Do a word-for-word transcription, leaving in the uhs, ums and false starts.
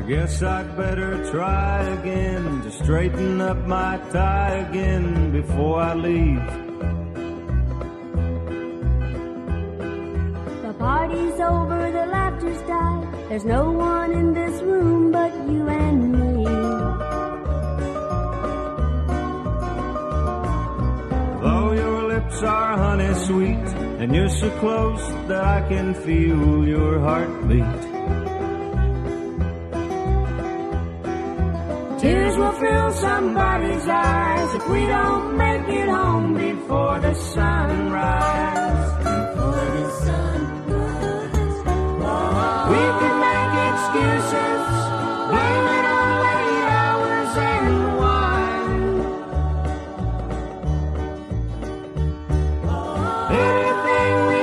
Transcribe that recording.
Guess I'd better try again to straighten up my tie again before I leave. The party's over, the laughter's died. There's no one in this room but you and me. Though your lips are honey sweet and you're so close that I can feel your heartbeat, tears will fill somebody's eyes if we don't make it home before the sunrise. Before the sunrise. We can make excuses